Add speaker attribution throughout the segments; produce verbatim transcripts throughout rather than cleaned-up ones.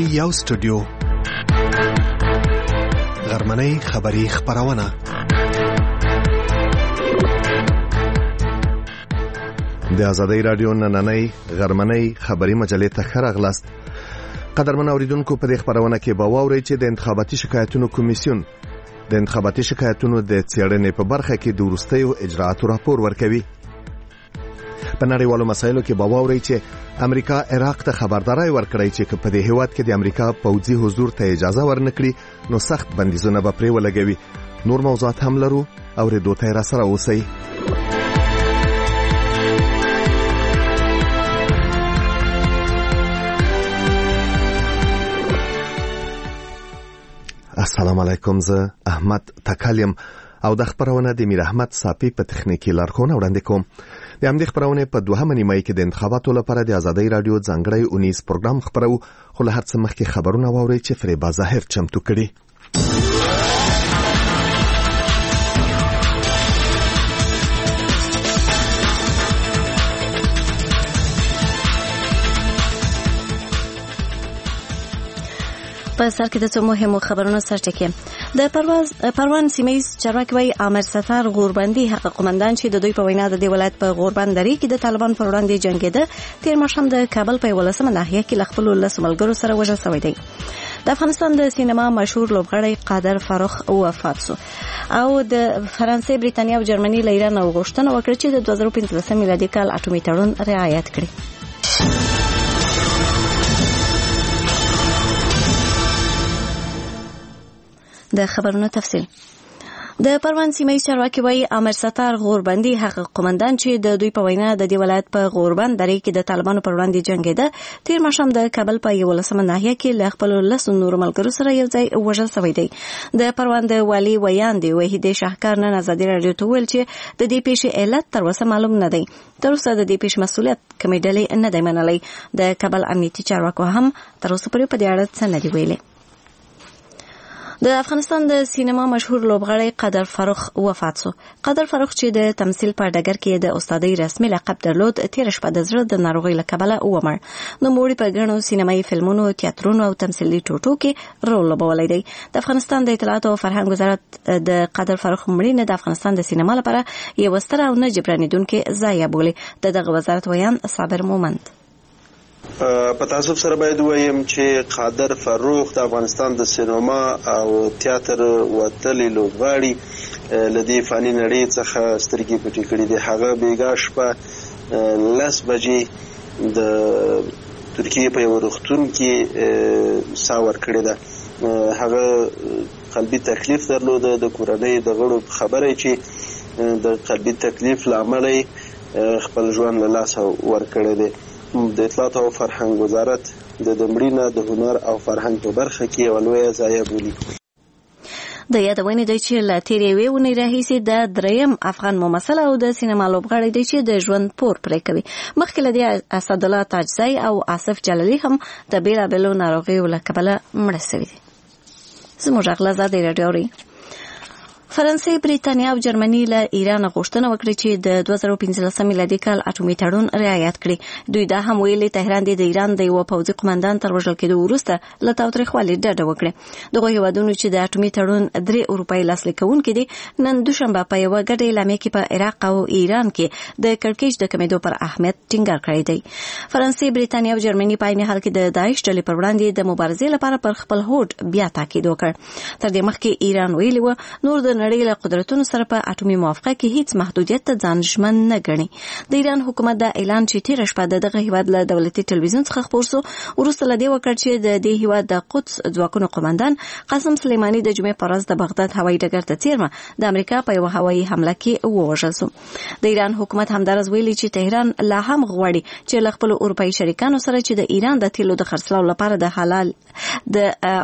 Speaker 1: یو سټوډیو غرمنۍ خبری خبرونه د آزادۍ رادیو نننۍ غرمنۍ خبری مجلې ته ښه راغلاست. قدرمن اوریدونکو، په دې خبرونه کې به واورئ چې د انتخاباتي شکایتونو کمیسیون د انتخاباتي شکایتونو د څېړنې په برخه کې د وروستیو اجرااتو راپور ورکوي. په نړیوالو مسایلو کې به واورئ چې امریکا عراق ته خبرداري ورکړې چې په دې هیواد کې د امریکا پوځي حضور ته اجازه ورنکړي نو سخت بندیزونه به پرې ولګوي. نور موضوعات هم لرو، اوریدو ته را سره اوسئ. السلام علیکم، زه احمد تکالیم او د خبرونه د میر احمد صافی په تخنیکی لارښوونه وړاندې کوم. د همدې خبرونه په دوهمه نیمه کې د انتخاباتو لپاره د آزادۍ رادیو ځانګړی اونیز پروګرام خبرو، خو له هر څه مخکې خبرونه واورئ چې فریبا ظاهر چمتو کړي.
Speaker 2: په سر کې د څو مهمو خبرونو سرټکی. د پرواز پروان سیمه چارواکي وایي امر ستار غوربندي هغه قومندان چې د دوی په وینا د دې ولایت په غوربند درې کې د طالبان پر وړاندې جنگیده تیر ماښام د کابل په ولسمه ناحیه کې خپل ولس ملګرو سره وژل شوی دی. د افغانستان د سینما مشهور لوبغاړی قادر فاروق وفات شو او د فرانسې، بریتانیا او جرمني له ایران غوښتنه وکړه چې د دوه زره پنځلس میلادي کال اټومي تړون رعایت کړي. د خبرونو تفصیل. د پروان سیمه چارواکي وایي امر ستار غوربندي هغه قومندان چې د دوی په وینا د دې ولایت په غوربند درې کې د طالبانو پر وړاندې جنگیده تیر ماښام د کابل په یولسمه ناحیه کې له خپل لسو نور ملګرو سره یو ځای وژل شوی دی. د پروان د والي ویاندې وحیدې شاهکار نن آزادۍ رادیو ته ویل چې د دې پیښې علت تر اوسه معلوم نه دی. تر اوسه د دې پیښې مسؤلیت کومې ډلې نه دی منلی. د کابل امنیتي چارواکو هم تر اوسه پورې په دې اړه څه نه دی ویلي. د افغانستان د سینما مشهور لوبغاړی قادر فاروق وفات شو. قادر فاروق چې د تمثيل په ډګر کې د استادۍ رسمي لقب درلود، تیر شپه د زړه د ناروغۍ له کبله ومړ. نو موړي په ګڼو سینمایي فلمونو، تیاترونو او تمثیلي ټوټو کې رول لوبولی دی. د افغانستان د اطلاعات او فرهنګ وزارت د قادر فاروق مړینه د افغانستان د سینما لپاره یو ستر او نه جبرانیدونکې ضایعه بولي. د دغه وزارت ویان صابر مومند
Speaker 3: په تاسو سره باید وایم چې قادر فاروق د افغانستان د سینما او تیاتر وتلی لوبغاړي لدی فانی نړۍ څخه سترګې پټې کړې دي. هغه بیګا شپه لس بجې د ترکیه په یو روغتون کې ساه ورکړې ده. هغه قلبي تکلیف درلود. د کورنۍ د غړو خبره چې د قلبي تکلیف له امله خپل ژوند له لاسه ورکړی دی. د اطلاعات او فرهنګ وزارت د دمړینه د هنر او فرهنګ په برخه کې یو لوی ضایعه بولي.
Speaker 2: د یادونې دی چې له تیرې وې ونې راهیسې د دریم افغان ممثل او د سینما لوبغاړی دی چې د ژوند پور پرې کوي. مخکې له دې اسدالله تاجزی او آصف جلالی هم د بېلابېلو ناروغیو له کبله مړه شوي دي. زموږ اغله آزادۍ راډیو اورئ. فرانسې، بریتانیا او جرمني له ایران غوښتنه وکړه چې د دوه زره پنځلس میلادي کال اټومي تړون رعایت کړي. دوی دا هم ویلي تهران د ایران د یو پوځي قومندان تر وژل کېدو وروسته له تاوتریخوالي ډډه وکړي. دغه هیوادونو چې د اټومي تړون درې اروپایي لاسلیک کوونکي دي نن دوشنبه په یوه ګډه اعلامیه کې په عراق او ایران کې د کړکېچ د کمیدو پر اهمیت ټینګار کړی دی. فرانسې، بریتانیا او جرمني په عین حال کې د داعش ډلې پر وړاندې د مبارزې لپاره پر خپل هوډ بیا تاکید وکړ. تر دې مخکې ایران ویلي و نور د نړۍ له قدرتونو سره په اټومي موافقه کې هیڅ محدودیت ته ځان ژمن نه ګڼي. د ایران حکومت د اعلان چې تیر شپه د دغه هیواد له دولتي ټلویزیون څخه خبر شو وروسته له دې وکړ چې د دې هیواد د قدس ځواکونو قومندان قاسم سلیمانی د جمعې په ورځ د بغداد هوایي ډګر ته څیرمه د امریکا په یو هوایي حمله کې ووژل شو. د ایران حکومت همدارس ویلي چې تهران لا هم غواړي چې له خپل اروپایي شریکانو سره چې د ایران د تیلو د خرڅلاو لپاره د حلال د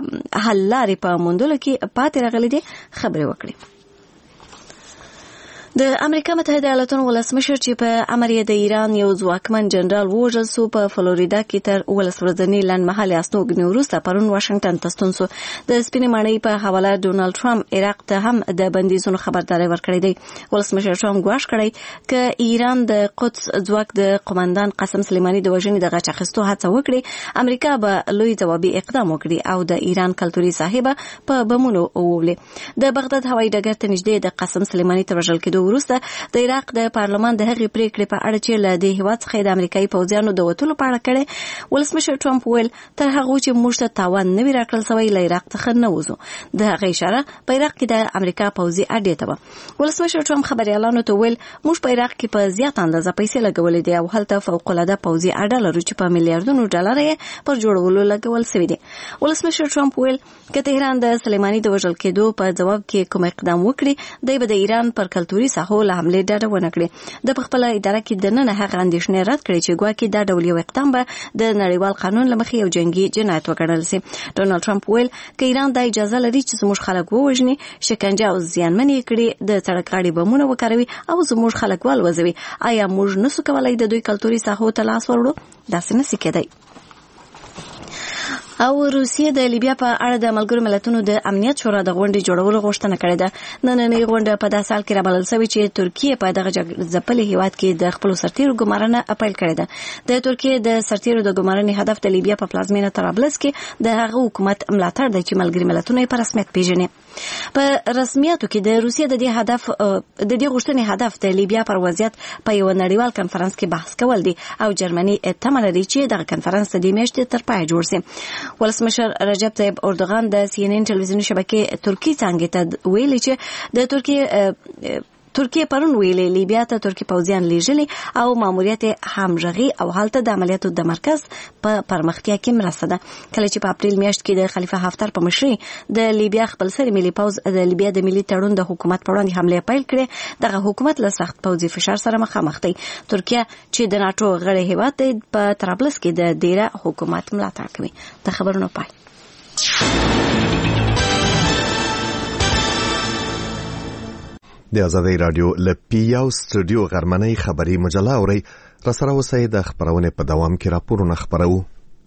Speaker 2: حل لارې په موندلو کې پاتې راغلي دي خبرې وکړي. د امریکا متحده ایالاتونو ولسمشر چې په امر یې د ایران یو ځواکمن جنرال ووژل سو په فلوریدا کې تر ولس ورځنی لنډمهالې استوګنې وروسته پرون واشنگټن ته ستون سو. د سپینې ماڼۍ په حواله ډونالد ټرمپ عراق ته هم د بندیزونو خبرداري ورکړې دی. ولسمشر ټرمپ ګواښ کړی ک ایران د قدس ځواک د قومندان قاسم سلیماني د وژنې د غچ اخیستو هڅه وکړي، امریکا به لوی ځوابي اقدام وکړي او د ایران کلتوري صاحبه په بمونو وولي. د بغداد هوایي ډګر ته نږدې د قاسم سلیماني تر وژل کېدو وروسته د عراق د پارلمان د هغې پریکړې په اړه چې له دې هیواد څخه د امریکایي پوځیانو د وتلو په اړه کړې، ولسمشر ټرمپ ویل تر هغه چې موږ ته تاوان نه وي راکړل سوی له عراق څخه نه وځو. د هغې اشاره په عراق کې د امریکا پوځي اډې ته وه. ولسمشر ټرمپ خبریالانو ته ویل موږ په عراق کې په زیات اندازه پیسې لګولې دي او هلته فوق‌العاده پوځي اډه لرو چې په میلیارډونو ډالر یې پر جوړولو لګول سوي دي. ولسمشر ټرمپ ویل که تهران د سلیماني د وژل کېدو په جواب کې کوم اقدام وکړي، دی به د ایران پر کلتوري ساحو له حملې ډډه ونه کړي. د خپله اداره کې د نن هغه اندېښنې رد کړي چې ګواکې دا ډول یو اقدام به د نړیوال قانون له مخې یو جنګي جنایت وګڼل سي. ډونالد ټرمپ ویل که ایران دا اجازه لري چې زموږ خلک ووژني، شکنجه او زیانمن یې کړي، د سړک غاړې بمونه وکاروي او زموږ خلک والوځوي، آیا موږ نسو کولای د دوی کلتوري ساحو ته لاس وروړو؟ داسې نسي کېدی. او روسیه د لیبیا په اړه د ملګرو ملتونو د امنیت شورا د غونډې جوړولو غوښتنه کړې ده. نننۍ غونډه په داسې حال کې رابلل شوې چې ترکیه په دغه ځپلي هیواد کې د خپلو سرتیرو ګمارنه پیل کړې ده. د ترکیه د سرتیرو د ګمارنې هدف د لیبیا په پلازمینه طرابلس کې د هغه حکومت ملاتړ دی چې ملګري ملتونه یې په رسمیت پیژني. په رسمیاتو کې د روسیه د دې هدف د دې غوښتنې هدف د لیبیا پر وضعیت په یو نړیوال کنفرانس کې بحث کول دي او جرمني تمه لري چې دغه کنفرانس د دې میاشتې تر پایه جوړ شي. ولسمشر رجب طیب اردوغان د سی ان ان ټلویزیوني شبکې ترکی څنګه ته ویلي چې د ترکیه ترکیه پرون ویلي لیبیا ته ترکی پوځیان لیږلي او ماموریت همغږي او حالت د عملیاتو د مرکز په پرمختیا کې مرسته ده. کله چې په اپریل میاشت کې د خلیفه حفتر په مشرۍ د لیبیا خپل سري ملي پوځ د لیبیا د ملي تړون د حکومت پر وړاندې حمله پیل کړې، دغه حکومت له سخت پوځي فشار سره مخامخ دی. ترکیه چې د ناتو غړی هیواد دی په طرابلس کې د ډیره حکومت ملاتړ کوي. د خبرونو پای.
Speaker 1: د آزادۍ رادیو له پیاو سټوډیو غرمنۍ خبري مجله اوري را سره اوسئ. د خبرونه په دوام کې راپورونه خبرو.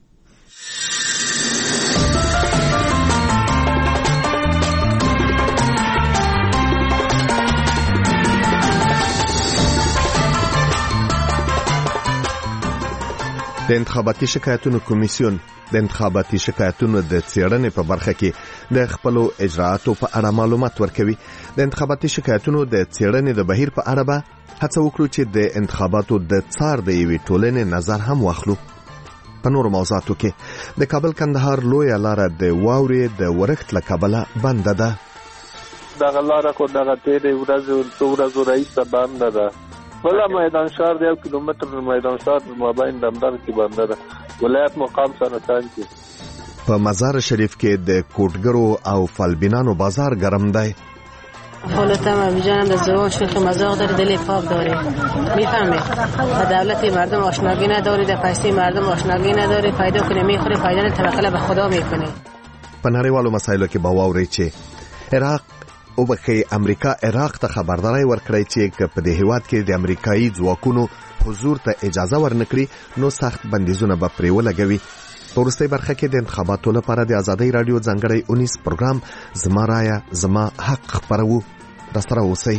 Speaker 1: د انتخاباتي شکایتونو کمیسیون د انتخاباتي شکایتونو د څېړنې په برخه کې د خپلو اجراءاتو په اړه معلومات ورکوي. د انتخاباتي شکایتونو د څېړنې د بهیر په اړه به هڅه وکړو چې د انتخاباتو د څار د یوې ټولنې نظر هم واخلو. په نورو موضوعاتو کې د کابل کندهار لویه لاره د واورې د ورښت له کبله بنده ده.
Speaker 4: دغه لاره خو دغه تېرې ورځې څو ورځو راهیسې بنده ده. بله میدان شهر د یو کیلومتر میدان شهر مابین دمدر کې بنده ده. ولایت مقام سره تانکی.
Speaker 1: په مزار شریف کې د کوټګرو او فالبینانو بازار گرم دی.
Speaker 5: حالت هم بیجانم در زبان شیخ مزاق داره، دل پاک داره، میفهمه و دولت مردم آشناگی نداره، در پیسه مردم آشناگی نداره، پیدا کنه میخوره، پیدا نه توکل به خدا میکنه.
Speaker 1: په نړیوالو مسایلو کې به واورئ چې عراق او بخي امریکا عراق ته خبرداري ورکړی چې په دې هیواد کې د امریکایي ځواکونو حضور ته اجازه ورنکړي نو سخت بندیزونه به پرې ولګوي. په وروستۍ برخه کې د انتخاباتو لپاره د آزادۍ رادیو ځانګړی اونیس پروګرام زما رایه زما حق خپرو. راسره اوسئ.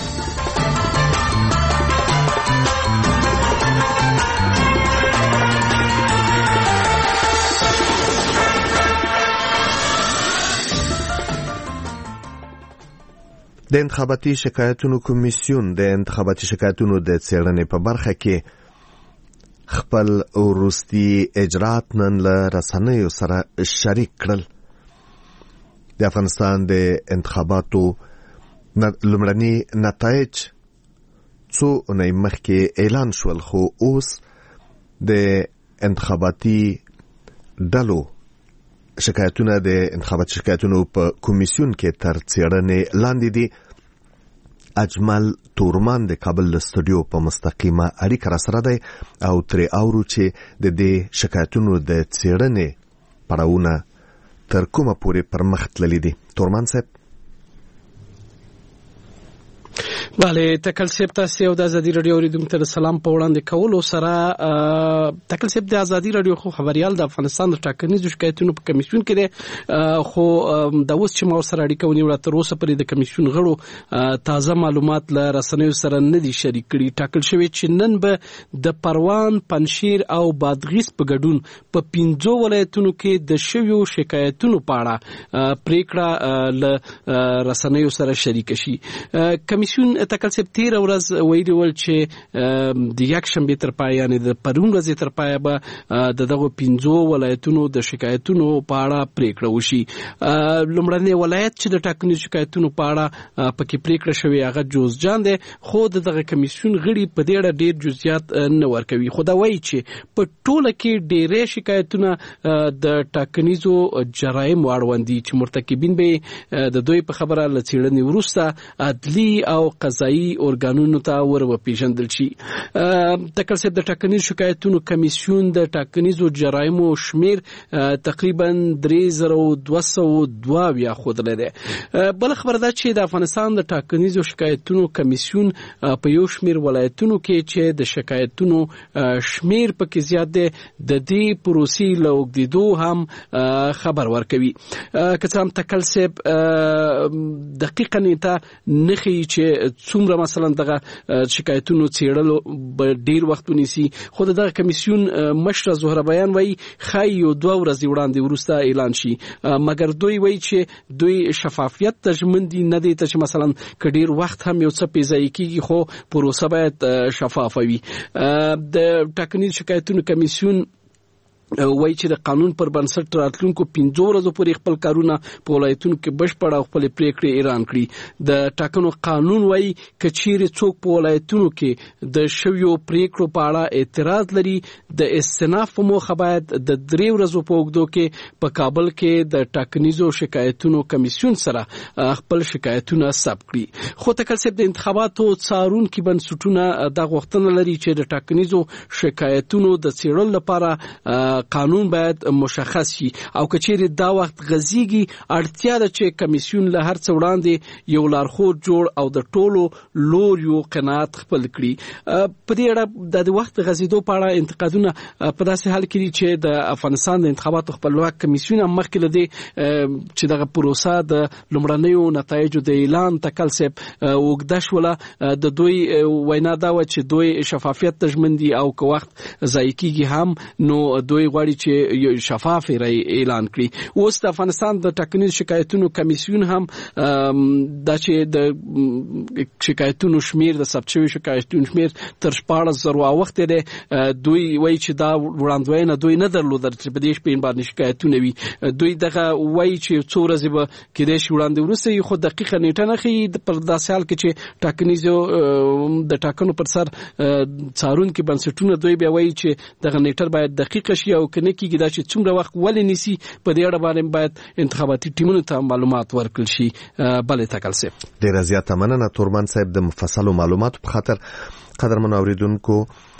Speaker 1: د انتخاباتي شکایتونو کمیسیون د انتخاباتي شکایتونو د څېړنې په برخه کې خپل وروستي اجرات نن له رسنیو سره شریک کړل. د افغانستان د انتخاباتو لومړني نتایج څو اونۍ مخکې اعلان شول، خو اوس د انتخاباتي ډلو شکایتونه د انتخاباتي شکایتونو په کمیسیون کې تر څېړنې لاندې دي. اجمل تورمان د کابل له سټوډیو په مستقیمه اړیکه را سره دی او ترې اورو چې د دې شکایتونو د څېړنې پړاوونه تر کومه پورې پرمخ تللي دي. تورمان صاحب.
Speaker 6: بله تکل سیب تاسو د ازادي رادیو اوریدونکو ته سلام په وړاندې کولو سره تکل سیب د ازادي رادیو خو خبريال د افغانستان د ټاکنیزو شکایتونو په کمیسیون کې دی خو د اوس چې مو سره اړیکه ونیول تر اوسه پرې د کمیسیون غړو تازه معلومات له رسنیو سره نه دي شریک کړي. ټاکل شوی چې نن به د پروان، پنشیر او بادغیس په ګډون په پنځو ولایتونو کې د شویو شکایتونو په اړه پریکړه له رسنیو سره شریک شي. کمیسیون تکل سیب تیر ورځ ویلي ول چې د یک شنبه تر پای یعنی د پرون ورځې تر پای به د دغه پنځو ولایتونو د شکایتونو په اړه پریکړه وشي. لومړنی ولایت چې د ټاکنیزو شکایتونو په اړه پکې پریکړه شوې هغه جوزجان دی، خو دغه کمیسیون غړي په دې اړه ډېر جزئیات نه ورکوي. خو دا وایي چې په ټوله کې ډېرې شکایتونه د ټاکنیزو جرایم اړوند دي چې مرتکبین به د دوی په خبره له څېړنې وروسته عدلي او قضایي ارګانونو ته ور وپېژندل شي. تکل سیب د ټاکنیزو شکایتونو کمیسیون د ټاکنیزو جرایمو شمیر تقریبا درې زره دوه سوه دوه اویا ښودلی دی. بله خبره ده چې د افغانستان د ټاکنیزو شکایتونو کمیسیون په یو شمیر ولایتونو کې چې د شکایتونو شمیر پکې زیات دی د دې پروسې له اوږدېدو هم خبر ورکوي. که څه هم تکل سیب دقیقه نیټه نه ښیي چې څومره مثلا دغه شکایتونو څېړلو به ډیر وخت ونیسي، خو دغه کمیسیون مشره زهره بیان وایي ښایي یو دوه ورځې وړاندې وروسته اعلان شي، مګر دوی وایي چې دوی شفافیت ته ژمن دي، نه دی ته چې مثلا که ډیر وخت هم یو څه پیځایي کېږي خو پروسه باید شفافه وي. د ټاکنیز شکایتونو کمیسیون وایي چې د قانون پر بنسټ راتلونکو پنځو ورځو پورې خپل کارونه په ولایتونو کې بشپړ او خپل پریکړې اعلان کړي. د ټاکنو قانون وایي که چیرې څوک په ولایتونو کې د شویو پریکړو په اړه اعتراض لري د استئناف په موخه باید د درې ورځو په اوږدو کې په کابل کې د ټاکنیزو شکایتونو کمیسیون سره خپل شکایتونه ثبت کړي. خو تکل سیب د انتخاباتو څارونکي بنسټونه دا غوښتنه لري چې د ټاکنیزو شکایتونو د څېړلو لپاره قانون باید مشخص شي او کچېرې دا وخت غزيږي اړتیا ده چې کمیسیون له هر څه وړاندې یو لارښود جوړ او د ټولو لوریو قناعت خپل کړي. په دې اړه د وخت غزیدو په اړه انتقادونه په داسې حال کې چې د افغانستان د انتخاباتو خپلواک کمیسیون هم مخکې له دې چې دغه پروسه د لومړنیو نتایجو د اعلان تکل سیب اوږده شوله، د دوی وینا دا وه چې دوی شفافیت ته ژمن دي او که وخت ضایع کېږي هم نو دوی غواړي چې شفاف رای اعلان کړي. اوس د افغانستان د ټاکنیز شکایتونو کمیسیون هم دا چې د شکایتونو شمیر د ثبت شویو شکایتونو شمیر تر شپاړس زره وخت دی. دوی وایي چې دا وړاندوینه دوی نه درلوده چې په دې شپې باندې شکایتونه وي. دوی دغه وایي چې څو ورځې به کېدای شي وړاندې وروسته یې خو دقیقه نیټه نه ښیي پر داسې حال کې چې ټاکنیزو د ټاکنو پر سر څارونکي بنسټونه دوی بیا وایي چې دغه نیټه باید دقیقه شي او کنه کېږي دا چې څومره وخت ولې نیسي په دې اړه باندې باید انتخاباتي ټیمونو ته معلومات ورکړل شي. بلې تکل سیب
Speaker 1: ډېره زیاته مننه تورمن صاحب د مفصلو معلوماتو په خاطر. قدرمنو اوریدونکو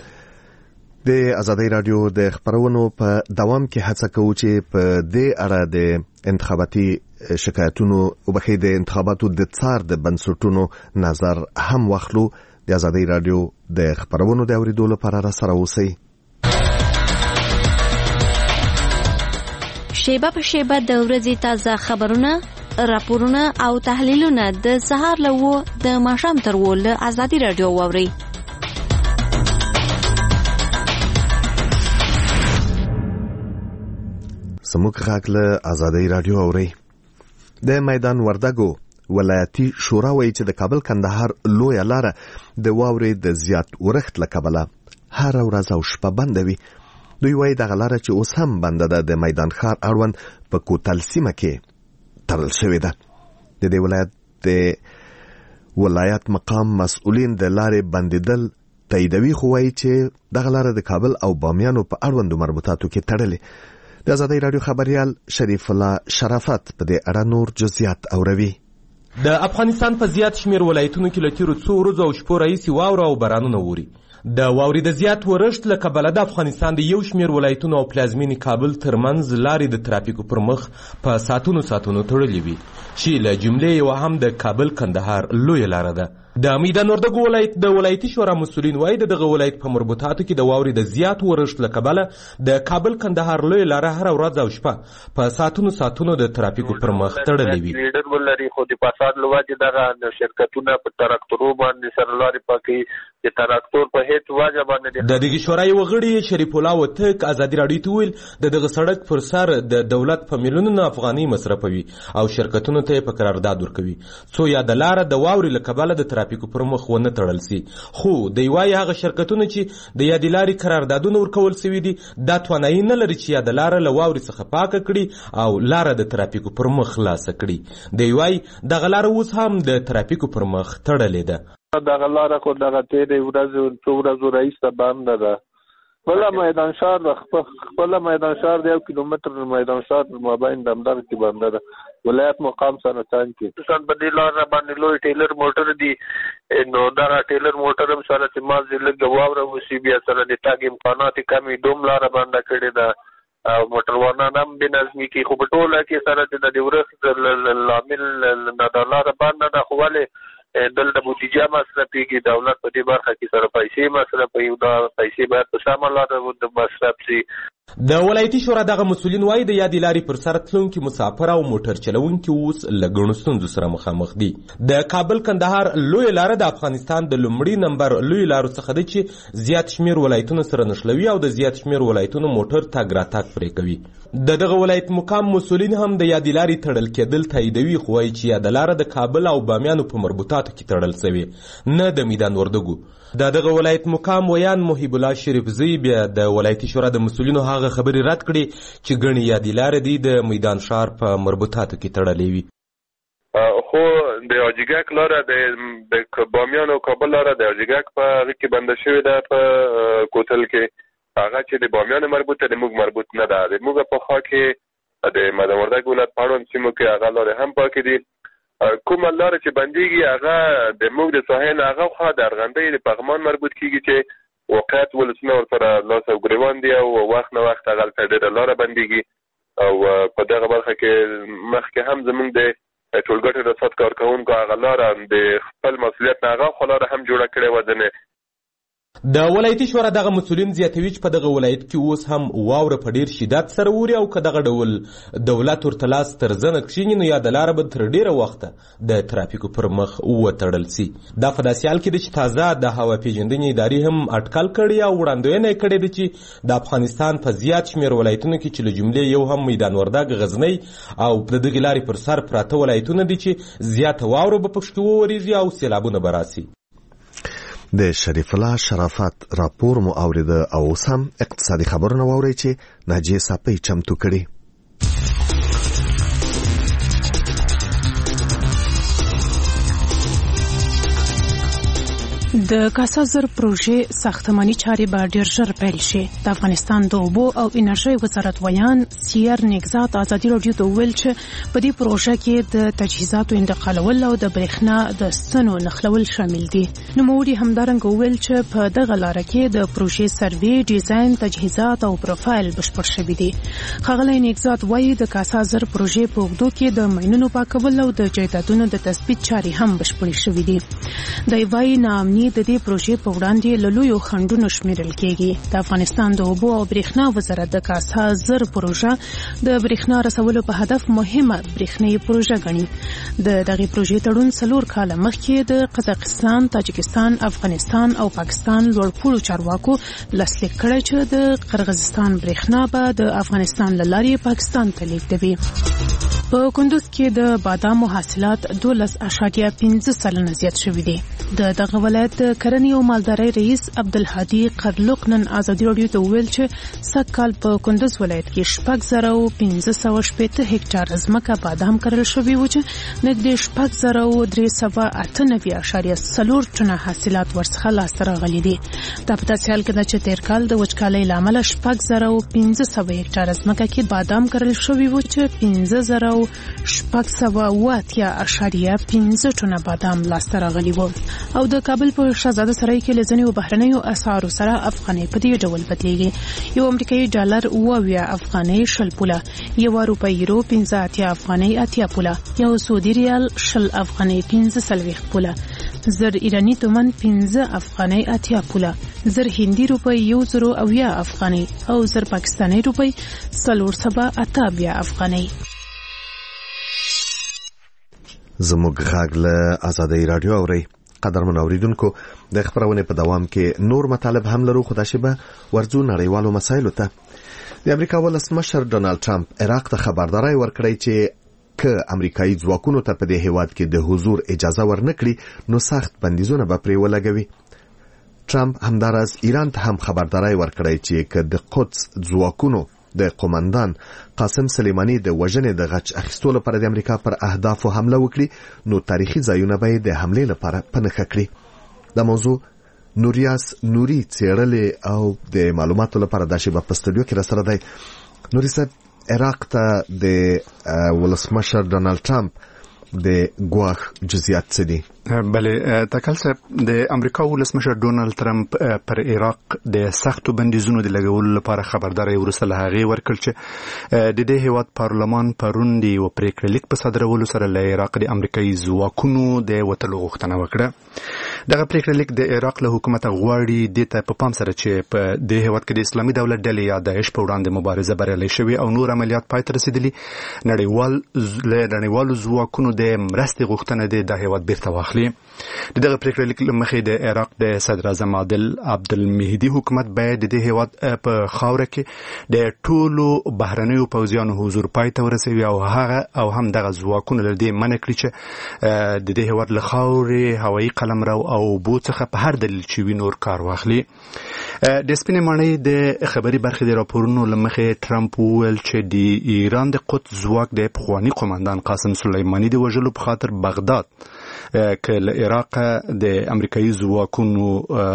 Speaker 1: د ازادي رادیو د خبرونو په دوام کې هڅه کوو چې په دې اړه د انتخاباتي شکایتونو او بخې د انتخاباتو د څار د بنسټونو نظر هم واخلو. د ازادي رادیو د خبرونو د اوریدو لپاره را سره اوسئ.
Speaker 2: شیبه په شیبه د ورځې تازه خبرونه، راپورونه او تحلیلونه د سهار له و د ماښام تر و له ازادي رادیو واورئ.
Speaker 1: سموک غاک له ازادي رادیو اورئ. د میدان وردګو ولایتي شورا وایي چې د کابل کندهار لویه لاره د واورې د زیات ورښت له کبله هر ورځ او شپه بنده وي. دوی وایي دغه لاره چې اوس هم بنده ده د میدان ښار اړوند په کوتل سیمه کې تړل شوې ده. د دې ولایت د ولایت مقام مسؤلین د لارې بندیدل تاییدوي، خو وایي چې دغه لاره د کابل او بامیانو په اړوندو مربوطاتو کې تړلې. د ازادي رادیو خبريال شریف الله شرافت په دې اړه نور جزئیات اوروي.
Speaker 7: د افغانستان په زیات شمیر ولایتونو کې له تیرو څو ورځو او شپو راهیسې واوره او بارانونه اوري. د واورې د زیات ورښت له کبله د افغانستان د یو شمیر ولایتونو او پلازمینې کابل ترمنځ لارې د ترافیکو پر مخ په ساعتونو ساعتونو تړلې وي چې له جملې یوه هم د کابل کندهار لویه لاره ده. د میدان وردګو ولایت د ولایتي شورا مسؤلین وایي د دغه ولایت په مربوطاتو کې د واورې د زیات ورښت له کبله د کابل کندهار لویه لاره هره ورځ او شپه په ساعتونو ساعتونو د ترافیکو پر مخ تړلې وي.
Speaker 4: لیډر ولري خو د فساد له وجې دغه شرکتونه په تراکتورو باندې سره لارې پاکوي. د تراکتور په هیڅ وجه باندې
Speaker 7: د دغه شورا یو غړي شریف الله وتک ازادي راډیو ته ویل د دغه سړک پر سر د دولت په میلیونونو افغانۍ مصرفوي او شرکتونو ته په قرارداد ورکوي څو یا د لاره د واورې له کبله د ترافیکو پر مخ ونه تړل سي. خو د یوای هغه شرکتونه چې د یادې لارې قراردادونه ورکول سوي دي دا توانایي نه لري چې یاده لاره له واورې څخه پاکه کړي او لاره د ترافیکو پر مخ خلاصه کړي. د یوای دغه لاره اوس هم د ترافیکو پر مخ تړلې ده.
Speaker 4: دغه لاره خو دغه تېرې ورځې څو ورځو راهیسته بنده ده. خپله میدان شهر د خپله میدان شهر د یو کیلومتر میدان شهر مابین د همدغه کې بنده ده. ولایت مقام سره څنګ کې څنګه په دې لاره باندې لوی ټیلر موټر دي نو دغه ټیلر موټر هم سره چې مازې لږ واوره وشي بیا سره د تګ امکانات کمې دوم لاره بنده کړې ده او موټروانان هم بېنظمي کوي. خو په ټوله کې سره چې د دې ورښت لامل نه دا لاره بنده ده. خو ولې دلته بودیجه مصرفېږي دولت په دې برخه کې سره پیسې مصرفوي دا پیسې باید په سمه لاره مصرف شي.
Speaker 7: د ولایتي شورا دغه مسؤلین وایي د یادې لارې پر سر تلونکي مسافر او موټر چلونکي اوس له ګڼو ستونزو سره مخامخ دي. د کابل کندهار لویه لاره د افغانستان د لومړي نمبر لویو لارو څخه ده چې زیات شمیر ولایتونه سره نښلوي او د زیات شمیر ولایتونو موټر تګ راتګ پرې کوي. د دغه ولایت مقام مسؤلین هم د یادې لارې تړل کېدل تاییدوي خو وایي چې یاده لاره د کابل او بامیانو په مربوطاتو کې تړل سوې نه د میدان وردګو. د دغه ولایت مقام ویان محیب الله شریفزی بیا د ولایتي شورا د مسؤلینو هغه خبرې رد کړي چې ګڼې یادې لارې دي د میدان ښار په مربوطاتو کې تړلې وي.
Speaker 4: خو د اجیګک لاره د بامیان او کابل لاره د اجیګک په هغه کې بنده شوې ده په کوتل کې. هغه چې د بامیان مربوطه د موږ مربوط نه ده. د موږ په خوا کې د میدان وردګ ولایت پاړون سیمو کې هغه لارې هم پاکې دي. کومه لاره چې بندېږي هغه د موږ د ساحل هغه خوا د ارغندۍ د پغمان مربوط کېږي چې واقعیت ولسونه ورسره لاس او ګریوان دي او وخت نه وخت هغلته ډېره لاره بندېږي او په دغه برخه کې مخکې هم زموږ د ټولګټو رسد کارکوونکو هغه لاره د خپل مسؤلیت نه هغه خوا لاره هم جوړه کړې وه. ځینې
Speaker 7: د ولایتي شورا دغه مسؤلین زیاتوي چې په دغه ولایت کې اوس هم واوره په ډیر شدت سره اوري او که دغه ډول دولت ورته لاس تر زنه کښیني نو یا د لاره به تر ډیره وخته د ترافیکو پر مخ وتړل سي. دا په داسې حال کې ده چې تازه د هوا پیژندنې ادارې هم اټکل کړی او وړاندوینه یې کړې ده چې د افغانستان په زیات شمېر ولایتونو کې چې له جملې یو هم میدان وردګ غزنی او د دغې لارې پر سر پراته ولایتونه دي چې زیاته واوره به پکښې وورېږي او سیلابونه به راسي.
Speaker 1: د شریف الله شرافت راپور مو اوریده او اوس هم اقتصادي خبرونه واورئ چې ناجیه ساپۍ چمتو کړي.
Speaker 8: د کاسا زر پروژې ساختماني چارې به ډېر ژر پیل شي. د افغانستان د اوبو او انرژۍ وزارت ویان سیر نګزات ازادي راډیو ته ویل چې په دې پروژه کې د تجهیزاتو انتقالول او د برېښنا د ستنو نښلول شامل دي. نوموړي همدارنګه ویل چې په دغه لاره کې د پروژې سروې، ډیزاین، تجهیزات او پروفایل بشپړ شوي دي. ښاغلی نګزات وایي د کاسا زر پروژې په اوږدو کې د ماینونو پاکول او د جایدادونو د تثبیت چارې هم بشپړې شوي دي. دی وایي ناامني د دې پروژې په وړاندې له لویو خنډونو شمیرل کېږي. د افغانستان د اوبو او برېښنا وزارت د کاسا زر پروژه د برېښنا رسولو په هدف مهمه برېښنايي پروژه ګڼي. د دغې پروژې تړون څلور کاله مخکې د قزاقستان، تاجکستان، افغانستان او پاکستان لوړپوړو چارواکو لاسلیک کړی چې د قرغیزستان برېښنا به د افغانستان له لارې پاکستان ته لیږدوي. په کندوز کې د بادامو حاصلات دولس اعشاریه پنځه سلنه زیات شوي دي. د دغه ولایت د کرنې او مالدارۍ رئیس عبدالهادي قرلوق نن ازادي راډیو ته وویل چې سږ کال په کندوز ولایت کې شپږ زره او پنځه سوه شپېته هکټاره ځمکه بادام کرل شوي وو چې نږدې شپږ زره او درې سوه اته نوي اعشاریه څلور ټنه حاصلات ورڅخه لاسته راغلي دي. دا په داسې حال کې ده چې تېر کال د وچکالۍ له امله شپږ زره او پنځه سوه هکټاره ځمکه کې بادام کرل شوي وو چې پنځه زره او شپږ سوه اوه اتیا اعشاریه پنځه ټنه بادام لاسته راغلي وو. او د کابل په شهزاده سرای کې له ځینو بهرنیو اسعارو سره افغانۍ په دې ډول بدلیږي. یو امریکایي ډالر اوه اویا افغانۍ شل پوله، یو اروپایي یورو پنځه اتیا افغانۍ اتیا پوله، یو سعودي ریال شل افغانۍ پنځه څلوېښت پوله. زر ایرانی تومن پنځه افغانۍ اتیا پوله، زر هندي روپۍ یو زرو اویا افغانۍ او زر پاکستاني روپۍ څلور سوه اته بیا افغانۍ.
Speaker 1: زموږ غږ له آزادۍ رادیو اوري. قدرمن اوریدونکو، د خبرونه په دوام کې نور مطالب هم لرو، خو دا شیبه ورځو نړیوالو مسایلو ته. د امریکا ولسمشر ډونالد ټرمپ عراق ته خبرداري ورکړی چې که امریکایي ځواکونو ته په دې هیواد کې د حضور اجازه ورنکړي نو سخت بندیزونه به پرې ولګوي. ټرمپ همدارس ایران ته هم خبرداري ورکړی چې که د قدس ځواکونو د قومندان قاسم سلیمانی د وژنې د غچ اخیستو لپاره د امریکا پر اهدافو حمله وکړي نو تاریخي ځایونه به د حملې لپاره پنهخه کړي. د موضوع نوریاس نوري څېړلې او د معلوماتو لپاره د شیبه په استودیو کې راسره دی. نوري صاحب، عراق ته د ولسمشر ډونالد ټرمپ د ګواښ جزئیات څه دي؟
Speaker 9: بله تکل صاحب، د امریکا ولسمشر ډونالد ټرمپ پر عراق د سختو بندیزونو د لګولو لپاره خبرداري وروسته له هغې ورکړ چې د دې هیواد پارلمان پرون د یو پریکړه لیک په صادرولو سره له عراق د امریکایي ځواکونو د وتلو غوښتنه وکړه. دغه پریکړه لیک د عراق له حکومت غواړي دې ته په پام سره چې په دې هیواد کې د اسلامي دولت ډلې یا داعش په وړاندې مبارزه بریالۍ شوې او نور عملیات پای ته رسیدلي، نړیوال له نړیوالو ځواکونو د مرستې غوښتنه د د هیواد بیرته واخلي. دغه پریکړه لیک مخې د عراق د صدر اعظم عادل عبدالمهدي حکومت باید د دې هیواد په خاوره کې د ټولو بهرنیو پوځیانو حضور پای ته ورسوي او هغه او هم دغه ځواکونه له دې منع کړي چې د دې هیواد له خاورې، هوایي قلمرو او اوبو څخه په هر دلیل چې وي نور کار واخلي. د سپینې ماڼۍ د خبري برخې د راپورونو له مخې ټرمپ وویل چې د ایران د قدس ځواک د پخواني قومندان قاسم سلیمانی د وژلو په خاطر بغداد که له عراق د امریکایي ځواکونو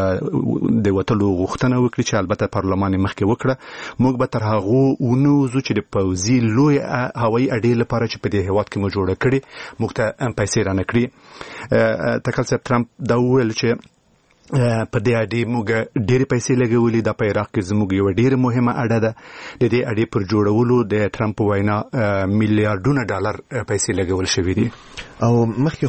Speaker 9: د وتلو غوښتنه وکړي چې البته پارلمان مخکې وکړه، موږ به تر هغو ونوځو چې د پوځي لوی هوایي اډې لپاره چې په دې هیواد کې مو جوړه کړي موږ ته پیسې رانه کړي. تکل صاحب، ټرمپ دا وویل چې په دې اډې موږ ډېرې پیسې لګولې، دا په عراق کې زموږ یوه ډېره مهمه اډه ده. د دې اډې پر جوړولو د ټرمپ وینا میلیارډونه ډالر پیسې لګول شوي دي.
Speaker 1: او مخکې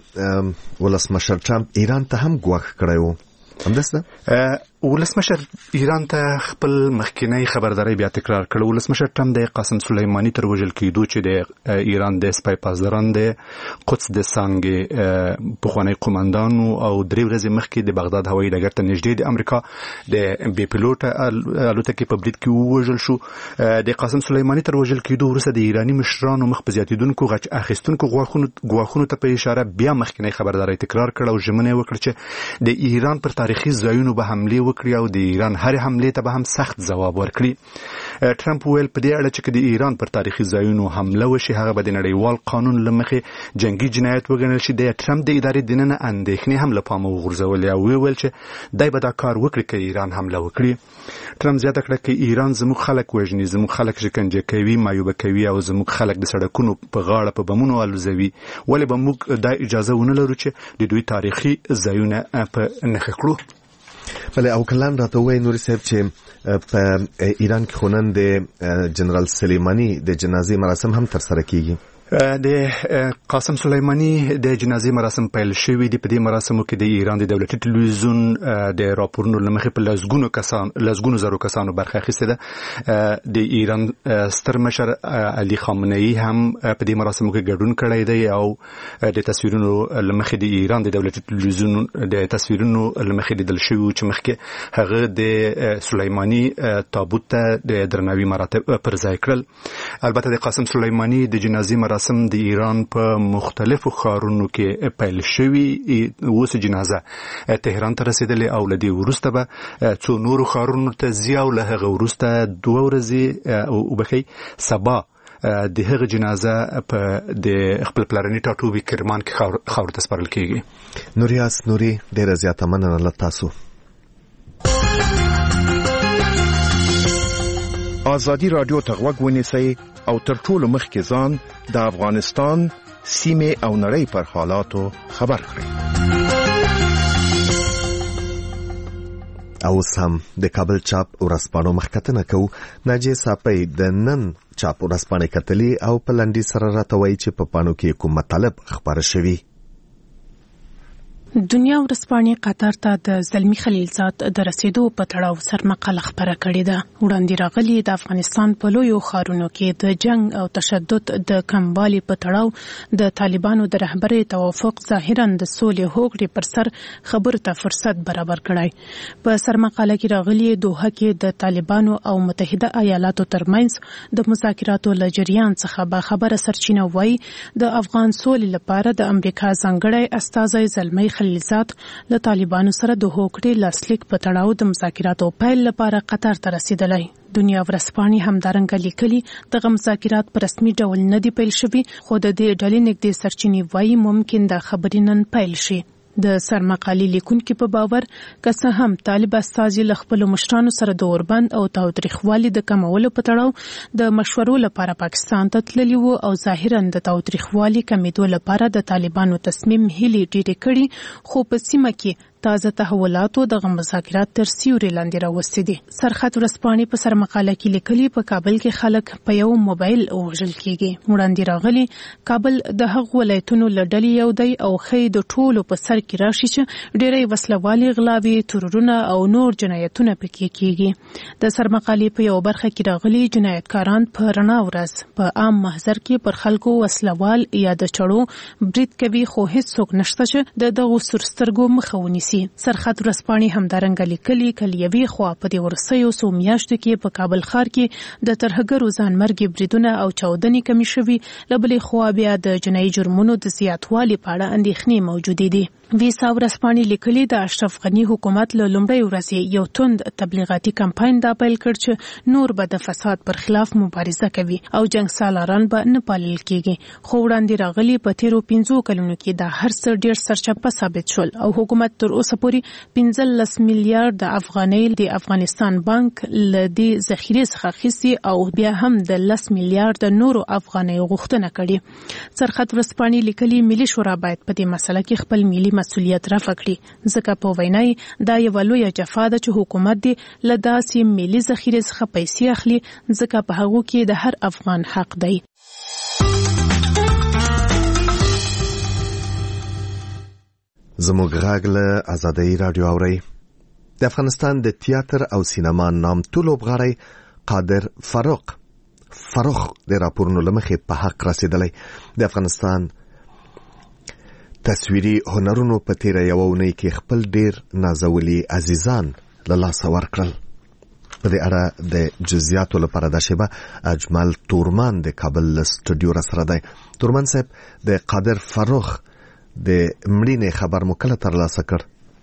Speaker 1: خو ولسمشر ټرمپ ایران ته هم ګواښ کړی و، همداسې ده؟ ولسمشر
Speaker 9: ایران ته خپل مخکینی خبرداري بیا تکرار کړ. ولسمشر ټرمپ د قاسم سلیمانی تر وژل کېدو چې د ایران د سپای پاسداران د قدس د څانګې پخوانی قومندانو او درې ورځې مخکې د بغداد هوایي ډګر ته نږدې د امریکا د بې پیلوټه الوتکې په برید کې ووژل شو. د قاسم سلیمانی تر وژل کېدو وروسته د ایراني مشرانو مخ په زیاتېدونکو غچ اخیستونکو ګواښونو ته په اشاره بیا مخکینی خبرداري تکرار کړ او ژمنه وکړه چې د ایران پر تاریخي ځایونو به حملې وکړي او د ایران هر حملې ته به هم سخت ځواب ورکړي. ټرمپ ویل په دې اړه چې د ایران پر تاریخي ځایونو حمله وشي هغه به د نړیوال قانون له مخې جنگي جنایت وګڼل شي. د ټرمپ د ادارې دننه اندېښنې هم له پامه وغورځولې او ویل چې دای به دا کار وکړي که ایران حمله وکړي. ټرمپ زیاته کړه چې ایران زموږ خلک وژني، زموږ خلک شکنجه کوي، معیوبه کوي او زموږ خلک د سړکونو په غاړه په بمونو الوزوي. ولې به موږ دا اجازه ونه لرو چې د دوی تاریخي ځایونه په نښه کړو؟
Speaker 1: بله، او کلان راته وایي نوري صاحب چې په ایران کې خو نن د جنرال سلیمانی د جنازې مراسم هم ترسره کیږي.
Speaker 9: د قاسم سلیمانی د جنازې مراسم پیل شوي دي. په دې مراسمو کې د ایران د دولتي ټلویزیون د راپورونو له مخې په لسګونو کسان لسګونو زرو کسانو برخه اخیستې ده. د ایران ستر مشر علي خامنه‌ای هم په دې مراسمو کې ګډون کړی دی او د تصویرونو له مخې د ایران د دولتي ټلویزیون د تصویرونو له مخې لیدل شوي چې مخکې هغه د سلیمانی تابوت ته د درناوي مراتب پر ځای کړل. البته د قاسم سلیمانی د جنازې مراسم د ایران په مختلفو ښارونو کې پیل شوي. اوس جنازه تهران ته رسیدلې او له دې وروسته به څو نورو ښارونو ته ځي او له هغه وروسته دوه ورځې وبښئ سبا د هغه جنازه په د خپل پلرني ټاټوبي کرمان کې خاورو ته سپارل کیږي.
Speaker 1: نوریاس نوري، ډېره زیاته مننه له تاسو.
Speaker 10: آزادی رادیو ته غوږ ونیسئ او تر ټولو مخکې ځان د افغانستان سیمې او نړۍ پر حالاتو خبر کړئ.
Speaker 1: او سم د کابل چاپ ورځپاڼو مخکتنه کو ناجی صاحب د نن چاپ ورځپاڼې کتلې او په لنډي سره راته وایي چې په پاڼو کې کوم مطلب خبره شوی.
Speaker 8: دنیا ورځپاڼې قطر ته د زلمی خلیلزاد د رسیدو په تړاو سرمقاله خبره کړې ده. وړاندې راغلي د افغانستان په لویو ښارونو کې د جنگ او تشدد د کموالي په تړاو د طالبانو د رهبرۍ توافق ظاهرا د سولې هوکړې پر سر خبرو ته فرصت برابر کړی. په سرمقاله کې راغلي دوحه کې د طالبانو او متحده ایالاتو ترمنځ د مذاکراتو له جریان څخه به خبره سرچینه وایي د افغان سولې لپاره د امریکا ځانګړی استازی زلمی خلیلزاد له طالبانو سره د هوکړې لاسلیک په تړاو د مذاکراتو پیل لپاره قطر ته رسیدلی. دنیا ورځپاڼې همدارنګه لیکلي دغه مذاکرات په رسمي ډول نه دي پیل شوي، خو د دې ډلې نږدې سرچینې وایي ممکن د خبرې نن پیل شي. د سرمقالې لیکونکي په باور که څه هم طالب استازي له خپلو مشرانو سره د اوربند او تاوتریخوالي د کمولو په تړاو د مشورو لپاره پاکستان ته تللي وو او ظاهرا د تاوتریخوالي کمیدو لپاره د طالبانو تصمیم هیلې ډېرې کړي، خو په سیمه کې تازه تحولاتو دغه مذاکرات تر سیوري لاندې راوستي دي. سرخط ورځپاڼې په سرمقاله کې لیکلي په کابل کې خلک په یو موبایل وژل کیږي. وړاندې راغلي کابل د هغو ولایتونو له ډلې یو دی او ښایي د ټولو په سر کې راشي چې ډېری وسلوالې غلاوې، ترورونه او نور جنایتونه پکې کیږي. د سرمقالې په یو برخه کې راغلي جنایتکاران په رڼا ورځ په عام محضر کې پر خلکو وسلوال یا د چړو برید کوي، خو هیڅوک نشته چې د دغو سرسترګو مخه ونیسي. سرخط ورځپاڼې همدارنګه لیکلي کله یوې خوا په دې وروستیو څو میاشتو کې په کابل ښار کې د ترهګرو ځانمرګي بریدونه او چاودنې کمې شوي، له بلې خوا بیا د جنایي جرمونو د زیاتوالي په اړه اندېښنې موجودې دي. ویسا ورځپاڼې لیکلي د اشرف غني حکومت له لومړۍ ورځې یو توند تبلیغاتي کمپاین دا پیل کړ چې نور به د فساد پر خلاف مبارزه کوي او جنګ سالاران به نه پالل کیږي. خو وړاندې راغلي په تیرو پنځو کلونو کې دا هر څه ډېر سرچپه ثابت شول او حکومت تر اوسه پورې پنځلس میلیارډ افغانۍ د افغانستان بانک له دې ذخیرې څخه اخیستي او بیا هم د لس میلیارډ نورو افغانۍ غوښتنه کړې. سرخط ورځپاڼې لیکلي ملي شورا باید په دې مسله کې خپل ملي مسؤلیت رفع کړي، ځکه په وینا دا یوه لویه جفا ده چې حکومت دې له داسې ملي ذخیرې څخه پیسې اخلي، ځکه په هغو کې د هر افغان حق دی.
Speaker 1: زموږ غږ له آزادۍ راډیو اورئ. د افغانستان د تیاتر او سینما نامتو لوبغاړی قادر فاروق فاروق د راپورونو له مخې په حق رسیدلی. د افغانستان تصویري هنرونو په تیره یوه اونۍ کې خپل ډیر نازولي عزیزان له لاسه ورکړل. په دې اړه د جزئیاتو لپاره د شیبه اجمل تورمان د کابل سټوډیو را سره دی. تورمان صاحب، د قادر فاروق د مړینې خبر مو کله ترلاسه کړ؟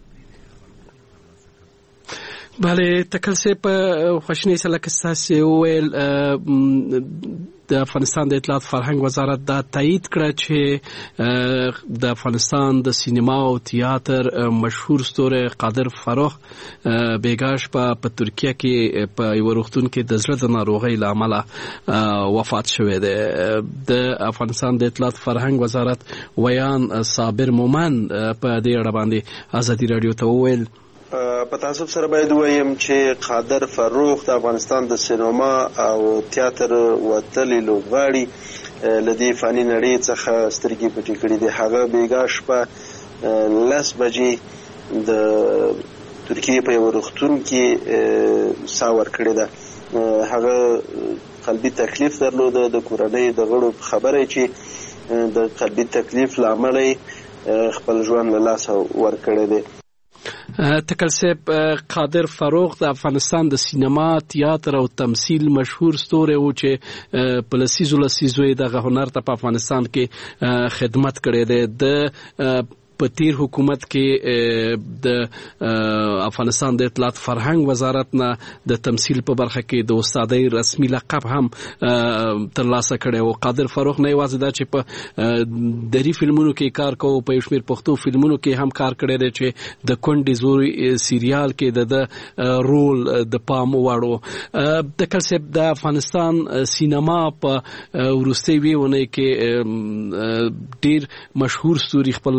Speaker 6: بله تکل صاحب، خوشنۍ سره لکه ستاسې وویل د افغانستان د اطلاعات فرهنګ وزارت دا تایید کړه چې د افغانستان د سینما او تیاتر مشهور ستوری قادر فاروق بیګاش په ترکیه کې په یو روغتون کې د زړه د ناروغۍ له امله وفات شوی دی. د افغانستان د اطلاعات فرهنګ وزارت ویان صابر مومن په دې اړه باندې ازادي راډیو ته وویل
Speaker 3: په تاسف سره باید وایم چې قادر فاروق د افغانستان د سینما او تیاتر وتلی لوبغاړي لدی فانی نړۍ څخه سترګې پټې کړې دي. هغه بیګاش په لس بجې د ترکیه په یو روغتون کې سا ورکړې ده. هغه قلبي تکلیف درلوده. د کورنۍ د غړو خبره چې د قلبي تکلیف له امله خپل ژوند له لاسه ورکړی دی.
Speaker 6: تکل صاحب، قادر فاروق د افغانستان د سینما، تیاتر او تمثیل مشهور ستوری و چې په لسیزو لسیزو یې دغه هنر ته په افغانستان کې خدمت کړی دی. د په تیر حکومت کې د افغانستان د اطلاعات فرهنګ وزارت نه د تمثیل په برخه کې د استادۍ رسمي لقب هم ترلاسه کړی و. قادر فاروق نه یوازې دا چې په دري فلمونو کې کار کوو، په یو شمېر پښتو فلمونو کې هم کار کړی دی چې د کونډې زوی سیریال کې د رول د پام وړ. د کل صاحب، د افغانستان سینما په وروستۍ ویې اونۍ کې ډیر مشهور ستوري خپل له لاسه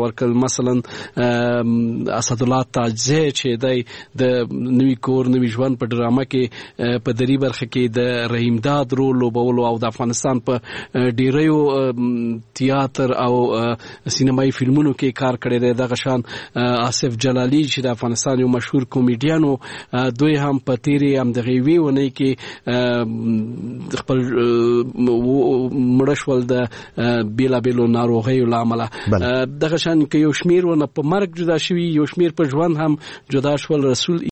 Speaker 6: ورکړل. مثلا اسد الله تاجزی چې دی د نوی کور نوی ژوند په ډرامه کې په دری برخه کې د رحیم داد رول لوبولو او د افغانستان په ډیریو تیاتر او سینمایي فلمونو کې کار کړی دی. دغه شان آصف جلالی چې د افغانستان یو مشهور کامیډیانو دوی هم په تیری هم دغه وی ونی کې خپل مړشول د بیلا بیلو ناروغیو لامل. دغه شان کې یو شمیر ونه په مرګ جدا شوی، یو شمیر په ژوند هم جدا شول. رسول